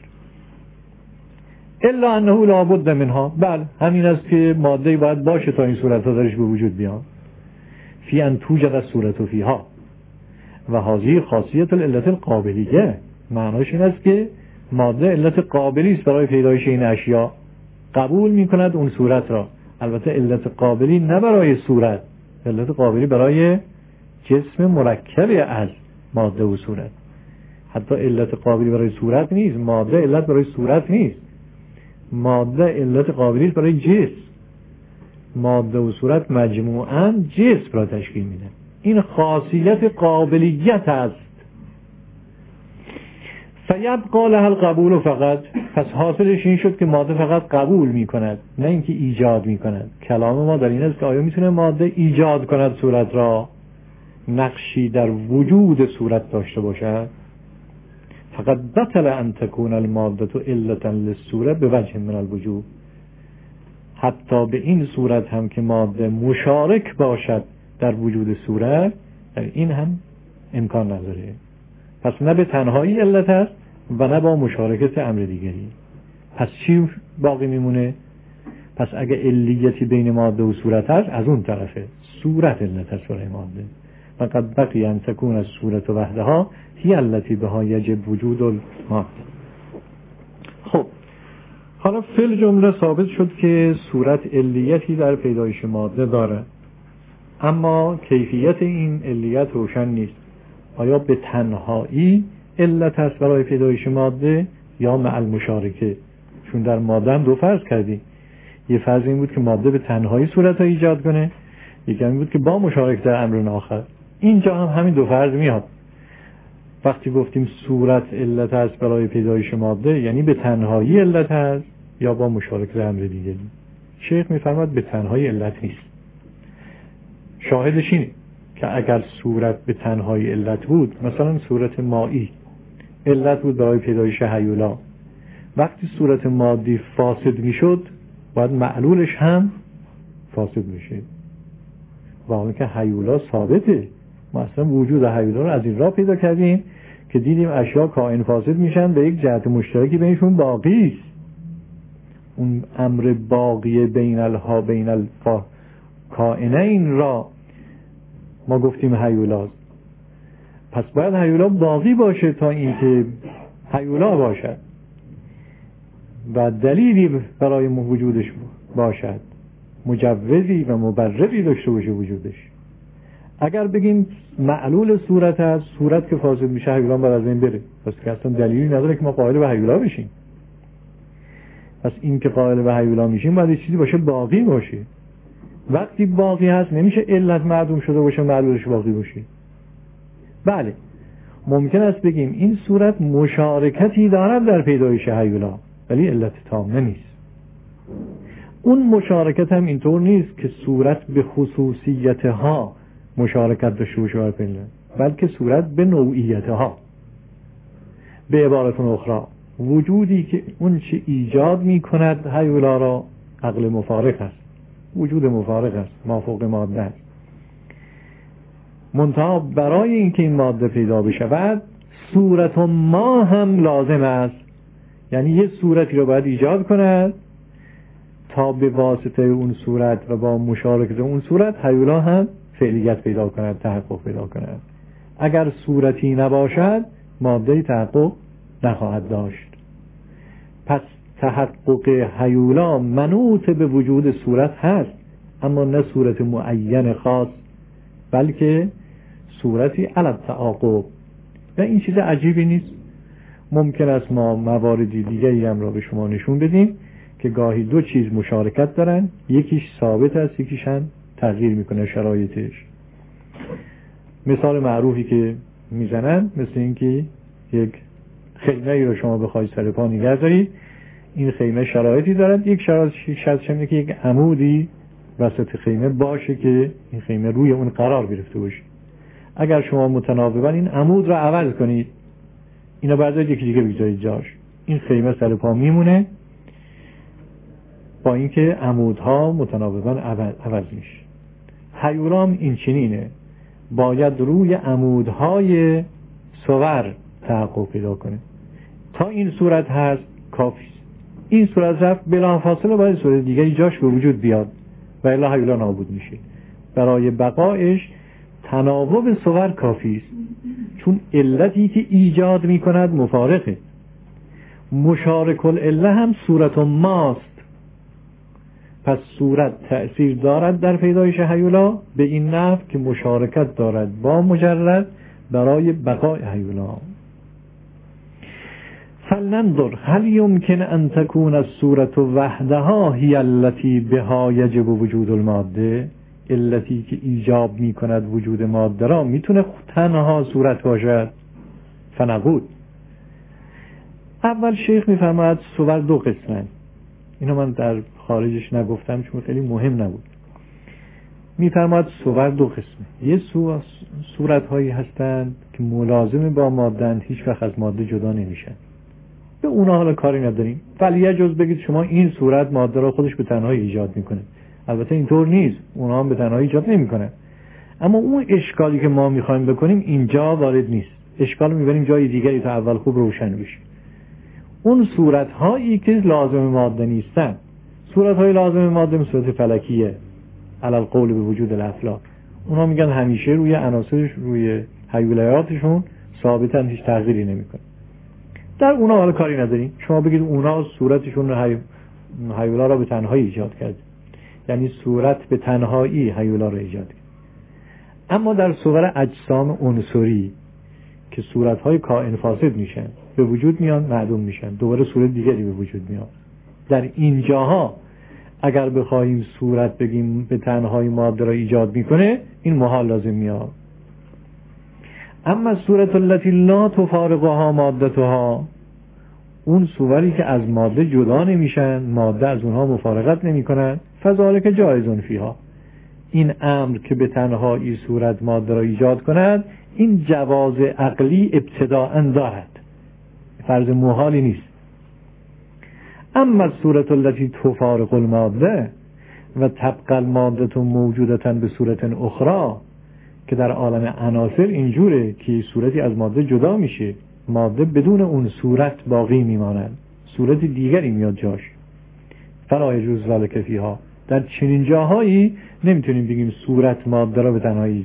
Speaker 1: الا انه لا بد منها، بله همین است که ماده باید باشه تا این صورتها درش به وجود بیان. فی ان توجد الصورت فیها و هذه خاصیت العلت القابلیه، معناش این است که ماده علت قابلی است برای پیدایش این اشیاء، قبول میکند اون صورت را. البته علت قابلی نه برای صورت، علت قابلی برای جسم مرکب از ماده و صورت. حتی علت قابلی برای صورت نیست، ماده علت برای صورت نیست، ماده علت قابلی است برای جسم. ماده و صورت مجموعاً جسم را تشکیل میدن. این خاصیت قابلیت است. فیبقى لها القبول فقط، پس حاصلش این شد که ماده فقط قبول میکند، نه اینکه ایجاد میکند. کلام ما در این است که آیا میتونه ماده ایجاد کند صورت را، نقشی در وجود صورت داشته باشد؟ فقط بطل ان تكون الماده علتا للصوره بوجه من الوجوه، حتی به این صورت هم که ماده مشارک باشد در وجود صورت، در این هم امکان نداره. پس نه به تنهایی علت است و نه با مشارکت امر دیگری. پس چی باقی میمونه؟ پس اگه علیتی بین ماده و صورت هست، از اون طرفه صورت علت است برای ماده. فقط بقی ان تکون از صورت وحدها هی التی بها یجب وجود الماده. خب حالا فی جمله ثابت شد که صورت علیتی در پیدایش ماده داره، اما کیفیت این علیت روشن نیست. آیا به تنهایی علت است برای پیدایش ماده یا مع المشارکه؟ چون در ماده هم دو فرض کردیم، یه فرض این بود که ماده به تنهایی صورت ها ایجاد کنه، یکی این بود که با مشارکت در امر آخر. اینجا هم همین دو فرض میاد. وقتی گفتیم صورت علت است برای پیدایش ماده، یعنی به تنهایی علت است یا با مشارکت امر دیگری. شیخ میفرماد به تنهایی علت نیست. شاهدش اینه که اگر صورت به تنهایی علت بود، مثلا صورت مائی علت بود برای پیدایش هیولا، وقتی صورت مادی فاسد میشد باید معلولش هم فاسد میشه. و اون که هیولا ثابته، ما اصلا وجود هیولا رو از این راه پیدا کردیم که دیدیم اشیاء کائن فاسد میشن به یک جهت مشترکی بینشون باقی است. اون امر باقی بین الکائنین را ما گفتیم هیولاست. پس باید هیولا باقی باشه تا اینکه هیولا باشد و دلیلی برای وجودش باشد، مجوزی و مبرری داشته باشه وجودش. اگر بگیم معلول صورت هست، صورت که فاسد میشه هیولا باید از این بره، پس که اصلا دلیلی نداره که ما قائل به هیولا بشیم. پس این که قائل به هیولا میشیم باید چیزی باشه باقی باشه. وقتی باقی هست نمیشه علت معدوم شده باشه معلولش باقی باشه. بله ممکن است بگیم این صورت مشارکتی دارد در پیدایش هیولا، ولی علت تامه نیست. اون مشارکت هم اینطور نیست که صورت به خصوصیتها مشارکت داشته باشه، بلکه صورت به نوعیتها. به عبارت اخرى وجودی که اون چه ایجاد می کند هیولا را عقل مفارق است، وجود مفارق است، مافوق ماده است. منتها برای اینکه این ماده پیدا بشود صورت ما هم لازم است، یعنی یه صورتی رو باید ایجاد کند تا به واسطه اون صورت و با مشارکت اون صورت هیولا هم فعلیت پیدا کند، تحقق پیدا کند. اگر صورتی نباشد ماده تحقق نخواهد داشت. پس تحقق هیولا منوط به وجود صورت هست، اما نه صورت معین خاص، بلکه صورتی علی تعاقب. و این چیز عجیبی نیست. ممکن است ما مواردی دیگری هم را به شما نشون بدیم که گاهی دو چیز مشارکت دارن، یکیش ثابت است یکیش هم تغییر میکنه شرایطش. مثال معروفی که میزنن مثل اینکه یک خیمه رو شما بخواید سر پا نگه دارید، این خیمه شرایطی دارد، یک شرط اینه که یک عمودی وسط خیمه باشه که این خیمه روی اون قرار گرفته باشه. اگر شما متناوبا این عمود رو عوض کنید، اینا بردارید یکی دیگه بگذارید جاش، این خیمه سر پا میمونه، با اینکه عمودها متناوبا عوض میشه. هیولام این چنینه، باید روی عمودهای صور تحقق پیدا کنه. تا این صورت هست کافی، این صورت رفت بلافاصله باید صورت دیگری جاش به وجود بیاد و الا هیولا نابود میشه. برای بقایش تناوب صور کافی است، چون علتی که ایجاد میکند مفارقه. مشارک العله هم صورت ماست، پس صورت تأثیر دارد در پیدایش هیولا به این نحو که مشارکت دارد با مجرد برای بقای هیولا. فلننظر هل يمكن ان تكون الصورة وحدها هي التي بها يجب وجود الماده؟ علتی که ایجاب می کند وجود ماده را میتونه تنها صورت باشد؟ فنقول، اول شیخ میفرماید صور دو قسمه. اینو من در خارجش نگفتم چون خیلی مهم نبود. میفرماید صور دو قسمه. یه صورت هایی هستند که ملازم با ماده‌اند، هیچ وقت از ماده جدا نمیشن، به اونا حالا کاری نداریم. ولی یه جز بگید شما این صورت ماده را خودش به تنهایی ایجاد میکنه. البته اینطور نیست، اونا هم به تنهایی ایجاد نمیکنه، اما اون اشکالی که ما میخوایم بکنیم اینجا وارد نیست. اشکال میبریم جای دیگری تا اول خوب روشن بشه. اون صورت هایی که لازم ماده نیستن، صورت های لازم ماده مثل صورت فلکیه علی القول به وجود الافلاک، اونا میگن همیشه روی عناصرش، روی هیولایاتشون ثابتن، هیچ تغییری نمیکنه. در اونا حالا کاری نداریم. شما بگید اونا صورتشون هیولا را به تنهایی ایجاد کرد، یعنی صورت به تنهایی هیولا را ایجاد کرد. اما در صور اجسام عنصری که صورت‌های کائن فاسد میشن، به وجود میان، معدوم میشن، دوباره صورت دیگری به وجود میاد. در اینجاها اگر بخوایم صورت بگیم به تنهایی ماده را ایجاد میکنه، این محال لازم میاد. اما صورت التي لا تفارقها مادتها، اون صوری که از ماده جدا نمیشن، ماده از اونها مفارقت نمیکنن، فذلک جایزون فیها، این امر که به تنهایی صورت ماده را ایجاد کند، این جواز عقلی ابتداء دارد، فرض محالی نیست. اما صورت التي تفارق الماده و تبقى الماده موجودة به صورت اخرى، که در عالم عناصر اینجوره که صورتی از ماده جدا میشه، ماده بدون اون صورت باقی میماند، صورت دیگری میاد جاش. فلا یجوز ذلک فیها، در چنین جاهایی نمیتونیم بگیم صورت ماده را به تنهایی،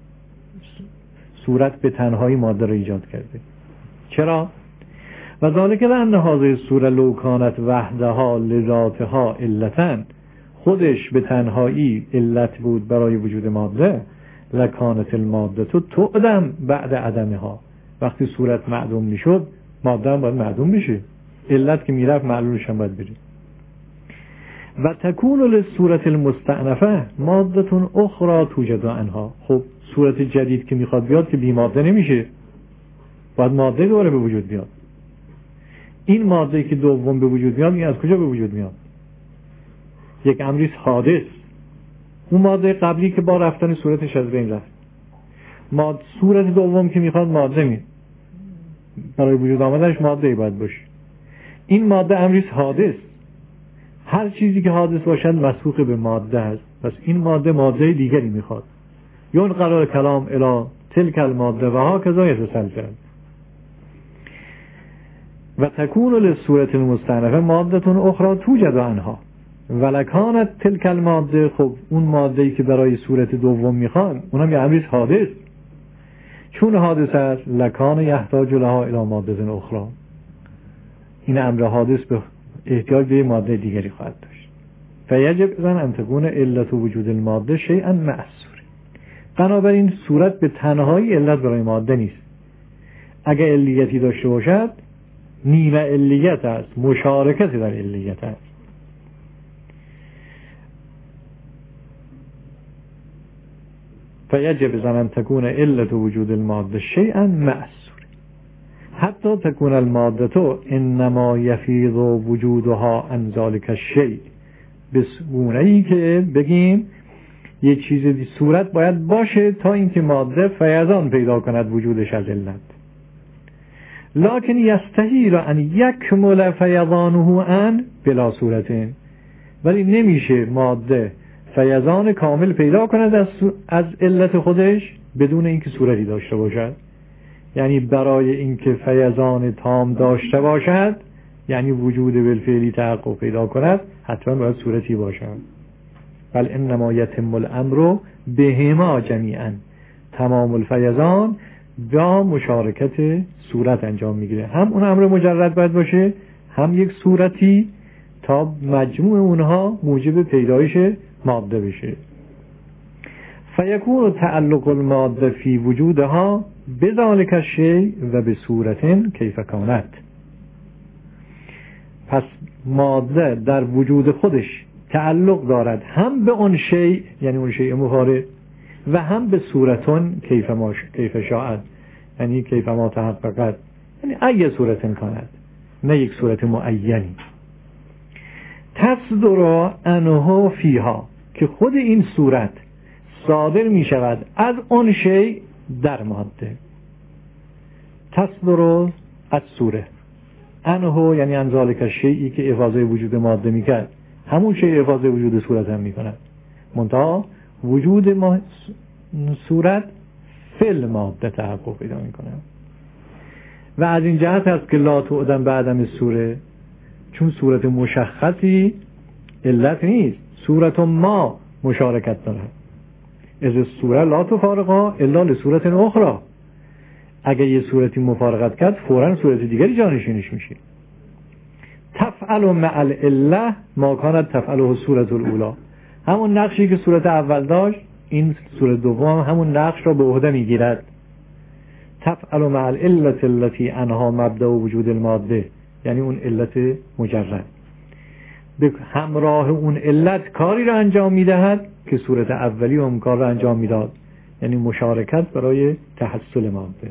Speaker 1: صورت به تنهایی ماده را ایجاد کرده. چرا؟ و ذالک لأن هذه الصوره لو كانت وحدها لذاتها علتا، خودش به تنهایی علت بود برای وجود ماده، لکانت الماده تعدم بعد عدمها، وقتی صورت معدوم میشد ماده هم باید معدوم بشه، علت که میرفت معلولش هم باید بره. و تکون للصورت المستأنفه ماده اخرى توجد عنها، خب صورت جدید که میخواد بیاد که بی ماده نمیشه، باید ماده دوباره به وجود بیاد. این ماده که دوم به وجود میاد، این از کجا به وجود میاد؟ یک امری حادث. اون ماده قبلی که با رفتن صورتش از بین رفت، صورت دوم که میخواد ماده برای وجود آمدنش ماده باید باشه. این ماده امری حادث، هر چیزی که حادث باشد مسبوق به ماده است، پس این ماده دیگری میخواد. ینقل کلام الی تلک الماده و هکذا یتسلسل. و تکون للصورت المستأنفه ماده اخرى توجد عنها ولکانت تلک الماده، خب اون ماده‌ای که برای صورت دوم میخوان اونم یه امری حادث، چون حادث است لکان یحتاج لها الی ماده اخرى، این امر حادث به احتیاج به ماده دیگری خواهد داشت. فیجب اذن ان تكون علت وجود الماده شیئا معصور، بنابراین صورت به تنهایی علت برای ماده نیست. اگر علیتی داشته باشد نیمه علیت است، مشارکت در علیت است. فیجب اذن ان تكون علت وجود الماده شیئا معصور حتی تكون الماده انما یفیض وجودها عن ذلك الشیء، به گونه‌ای که بگیم یه چیز صورت باید باشه تا اینکه ماده فیضان پیدا کند وجودش از علت. لکن یستحیل ان یکمل فیضانه ان بلا صورتین، ولی نمیشه ماده فیضان کامل پیدا کند از علت خودش بدون اینکه صورتی داشته باشد. یعنی برای اینکه فیضان تام داشته باشد، یعنی وجود بالفعلی تحقق پیدا کند، حتما باید صورتی باشد. بل انما یتم الامر بهما جمیعا، تمام الفیضان با مشارکت صورت انجام میگیره. هم اون امر مجرد باید باشه، هم یک صورتی، تا مجموع اونها موجب پیدایش ماده بشه. فیکون تعلق الماده فی وجودها بذالک الشیء و به صورت کیف کانت. پس ماده در وجود خودش تعلق دارد هم به اون شیء، یعنی اون شیء مفارق، و هم به صورتون کیف شاءت، یعنی کیف ما تحققت، یعنی ای صورت کانت، نه یک صورت معینی. تصدر عنه فیها، که خود این صورت صادر می شود از اون شیء در ماده. تصدر از صوره عنه، یعنی عن ذالک شیئی که افاضه وجود ماده می کرد، همون شیء افاضه وجود صورت هم می کند، منتها وجود صورت فل ماده تحقق پیدا می کند. و از این جهت است که لا تعدم بعدم صوره، چون صورت مشخصی علت نیست، صورت ما مشارکت دارد. از صورت لا تفارقا الا لصورت اخرى، اگه یه صورتی مفارقت کرد فوراً صورت دیگری جانشینش میشه. تفعل مع العله ما کانت تفعله صورت الاولی، همون نقشی که صورت اول داشت این صورت دوم همون نقش را به عهده میگیرد. تفعل مع العله التي انها مبدأ وجود الماده، یعنی اون علت مجرد به همراه اون علت کاری را انجام میدهد که صورت اولی اون کار را انجام میداد، یعنی مشارکت برای تحصل ماده.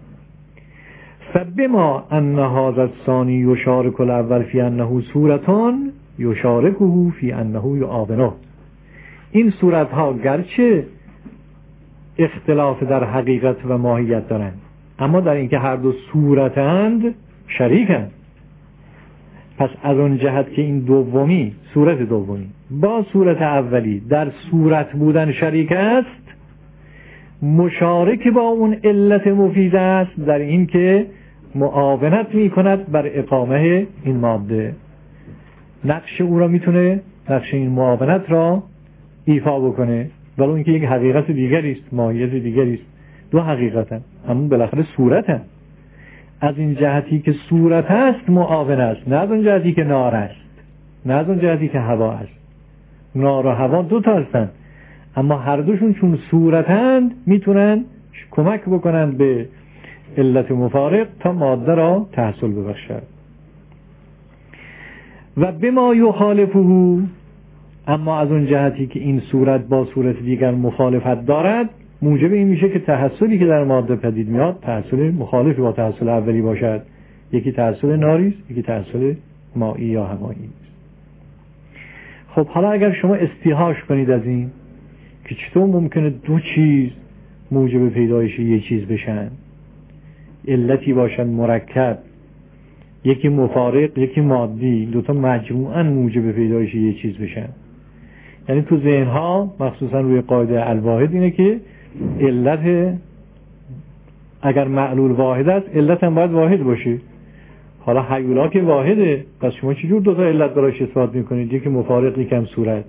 Speaker 1: فبما ان هذا الثانی یشارک الاول فی انه صورتان یشارکه فی انه یعاونه، این صورت ها گرچه اختلاف در حقیقت و ماهیت دارند، اما در اینکه هر دو صورتند شریکند. پس از اون جهت که این دومی، صورت دومی با صورت اولی در صورت بودن شریک است، مشارک با اون علت مفید است در این که معاونت می کند بر اقامه این ماده. نقش او را میتونه، نقش این معاونت را ایفا بکنه، ولی اون که یک حقیقت دیگری است، ماهیت دیگری است. دو حقیقتن، همون بالاخره صورتن. از این جهتی که صورت است معاون است، نه از اون جهتی که نار است، نه از اون جهتی که هوا است. نار و هوا دو تا هستند، اما هر دوشون چون صورتند میتونن کمک بکنند به علت مفارق تا ماده را تحصل ببخشد. و بما یخالفه، اما از اون جهتی که این صورت با صورت دیگر مخالفت دارد، موجب این میشه که تحصلی که در ماده پدید میاد تحصل مخالفی با تحصل اولی باشد. یکی تحصل ناری است، یکی تحصل مایی یا هوایی است. خب حالا اگر شما استیحاش کنید از این که چطور ممکنه دو چیز موجب پیدایش یک چیز بشن، علتی باشن مرکب، یکی مفارق یکی مادی، دوتا مجموعاً موجب پیدایش یک چیز بشن. یعنی تو ذهنها مخصوصا روی قاعده الواحد اینه که علت اگر معلول واحد است علت هم باید واحد باشه. حالا حیولا که واحده، پس شما چجور دوتا علت براش اثبات میکنید؟ یکی مفارق یکم صورت.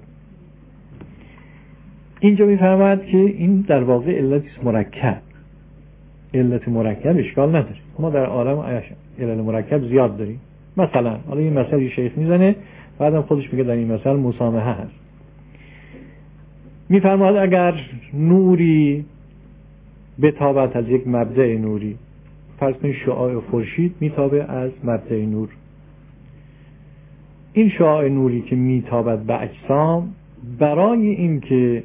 Speaker 1: اینجا میفهمد که این در واقع علتی مرکب. علت مرکب اشکال نداره، ما در عالم علت مرکب زیاد داریم. مثلا حالا این مثال شیخ میزنه، بعدم خودش میگه در این مثال مسامحه هست. میفرماد اگر نوری بتابت از یک مبدأ نوری، فرض کنید شعاع خورشید میتابه از مبدأ نور، این شعاع نوری که میتابد به اجسام، برای این که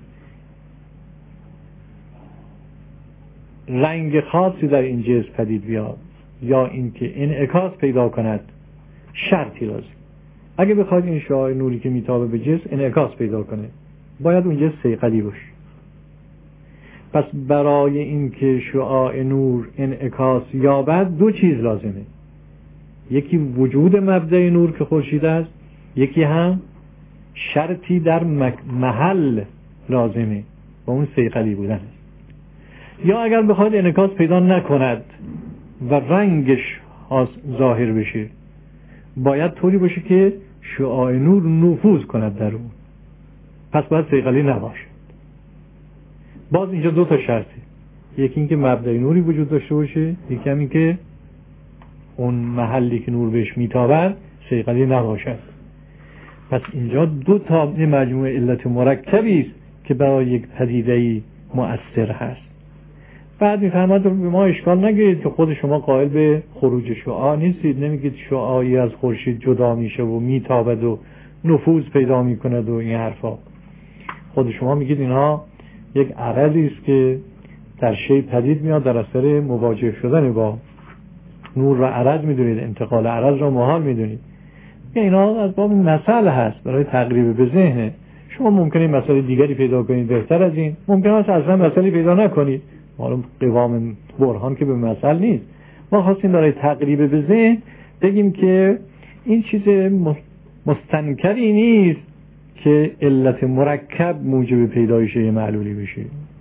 Speaker 1: رنگ خاصی در این جسم پدید بیاد یا این که انعکاس پیدا کند، شرطی لازم. اگه بخواد این شعاع نوری که میتابه به جسم انعکاس پیدا کنه، باید اونجا صیقلی باشه. پس برای اینکه شعاع نور انعکاس یابد دو چیز لازمه، یکی وجود مبدأ نور که خورشید است، یکی هم شرطی در محل لازمه و اون صیقلی بودن است. یا اگر بخواد انعکاس پیدا نکند و رنگش ظاهر بشه، باید طوری باشه که شعاع نور نفوذ کند در اون، پس باید صیقلی نباشه. باز اینجا دو تا شرطه، یکی این که مبدأ نوری وجود داشته باشه، یکی هم این که اون محلی که نور بهش میتابد صیقلی نباشد. پس اینجا دو تا مجموعه علت مرکبی است که برای یک پدیده‌ای مؤثر هست. بعد میفرماد به ما اشکال نگیرید که خود شما قائل به خروج شعاع نیستید، نمیگید شعاعی از خورشید جدا میشه و میتابد و نفوذ پیدا میکند و این حرفا. خود شما میگید اینها یک عرضی است که در شی پدید میاد در اثر مواجه شدن با نور و عرض میدونید، انتقال عرض را محال میدونید. اینا از باب مثل هست برای تقریب به ذهن. شما ممکنه مسئله دیگری پیدا کنید بهتر از این، ممکنه اصلا مسئله پیدا نکنید، معلوم قوام برهان که به مثل نیست. ما خواستیم برای تقریب به ذهن بگیم که این چیز مستنکری نیست که علت مرکب موجب پیدایش معلولی بشه.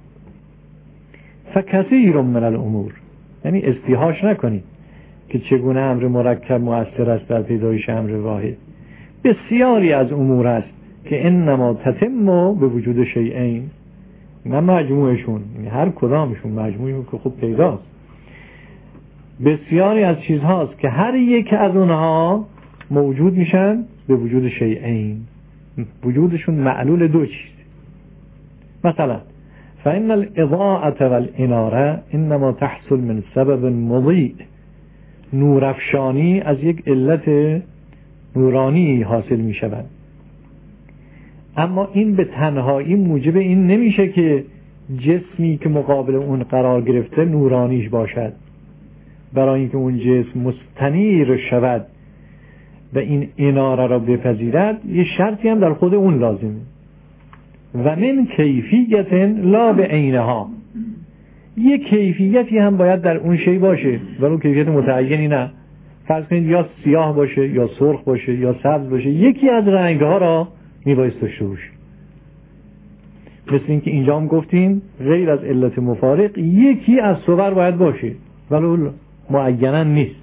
Speaker 1: فکثیر من الامور، یعنی استیحاش نکنید که چگونه امر مرکب مؤثر است در پیدایش امر واحد. بسیاری از امور است که انما تتم به وجود شیئین، نه مجموعشون، یعنی هر کدامشون مجموعشون که خوب پیداست. بسیاری از چیزهاست که هر یک از اونها موجود میشن به وجود شیئین، وجودشون معلول دو چیز. مثلا فإن الإضاءة والإنارة انما تحصل من سبب مضيء، نورافشانی از یک علت نورانی حاصل می شود، اما این به تنهایی موجب این نمیشه که جسمی که مقابل اون قرار گرفته نورانیش باشد. برای اینکه اون جسم مستنیر شود و این اناره را بپذیرد، یه شرطی هم در خود اون لازمه. و من کیفیت لا به عینها، یه کیفیتی هم باید در اون شی باشه، ولو کیفیت متعینی نه. فرض کنید یا سیاه باشه یا سرخ باشه یا سبز باشه، یکی از رنگ‌ها را میبایست داشته باشه. مثل اینکه اینجا هم گفتیم غیر از علت مفارق یکی از صور باید باشه، ولو معینا نیست.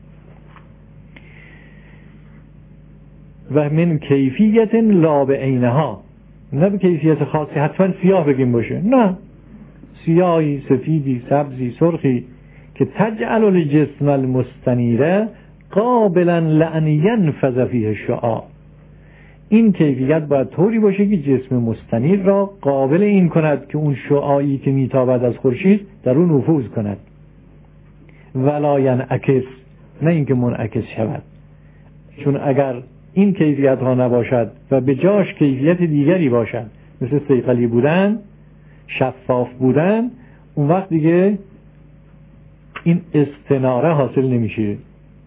Speaker 1: و من کیفیت لا به عینها، نه به کیفیت خاصی حتما سیاه بگیم باشه، نه، سیاهی، سفیدی، سبزی، سرخی، که تجعل الجسم المستنیره قابلا لأن ینفذ فیه الشعاع. این کیفیت باید طوری باشه که جسم مستنیر را قابل این کند که اون شعاعی که میتابد از خورشید در اون نفوذ کند، ولا ینعکس، نه اینکه منعکس شود. چون اگر این کیفیت ها نباشد و به جاش کیفیت دیگری باشد، مثل صیقلی بودن، شفاف بودن، اون وقت دیگه این استناره حاصل نمیشه،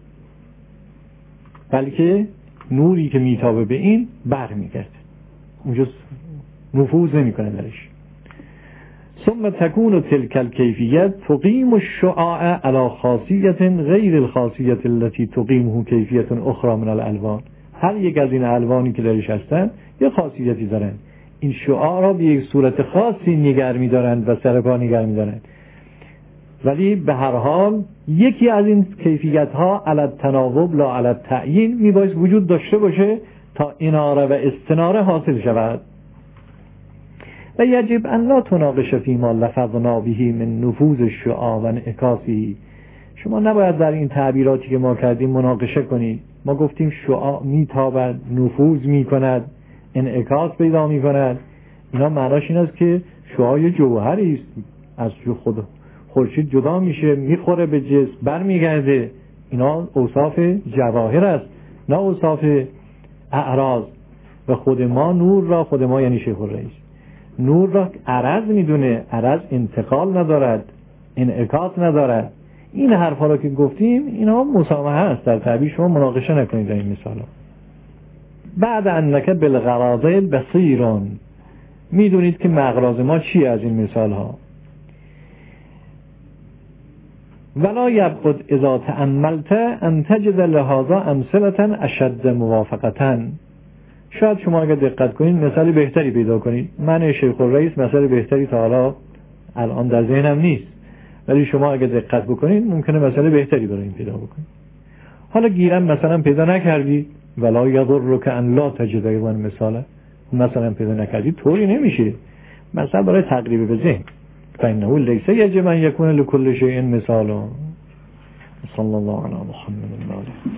Speaker 1: بلکه نوری که میتابه به این بر میگرده، اونجا نفوذ نمیکنه درش. ثم تكون تلك الكيفية تقيم الشعاع على خاصية غير الخاصية التي تقيمه كيفية أخرى من الألوان. هر یک از این الوانی که درش هستن یه خاصیتی دارن، این شعاع را به یک صورت خاصی نگه می‌دارند و سرپا نگه می‌دارند، ولی به هر حال یکی از این کیفیت ها علی التناوب لا علی التعیین میباید وجود داشته باشه تا اناره و استناره حاصل شود. و یجب ان لا تناقش فیما لفظنا به من نفوذ الشعاع و انعکاسه. شما نباید در این تعبیراتی که ما کردیم مناقشه کنید. ما گفتیم شعاع میتابد، نفوذ میکند، انعکاس پیدا میکند. اینا معناش این است که شعاع جوهری است، از خود خورشید جدا میشه، میخوره به جسم، برمیگرده. اینا اوصاف جواهر است، نه اوصاف اعراض. و خود ما نور را، خود ما یعنی شیخ الرئیس، نور را عرض میدونه، عرض انتقال ندارد، انعکاس ندارد. این حرفا را که گفتیم اینا مسامحه است در تعبیر، شما مناقشه نکنید در این مثالا. بعد انک بالغراض بصیرون، میدونید که مغراض ما چیه از این مثال ها. ولا یبعد اذا تأملت ان تجد لهذا امثلة اشد موافقة. شاید شما اگر دقت کنید مثال بهتری پیدا کنید. من شیخ الرئیس مثال بهتری تا حالا الان در ذهنم نیست، ولی شما اگر دقت بکنید ممکنه مثال بهتری برای این پیدا بکنید. حالا گیرم مثلا پیدا نکردی، ولا یضرک ان لا تجد ایضا مثالا، مثلا پیدا نکردی طوری نمیشه. مثلا برای تقریب به ذهن، فانه لیس یجب ان یکون لكل شیء مثالا. صلی الله علی محمد و آله.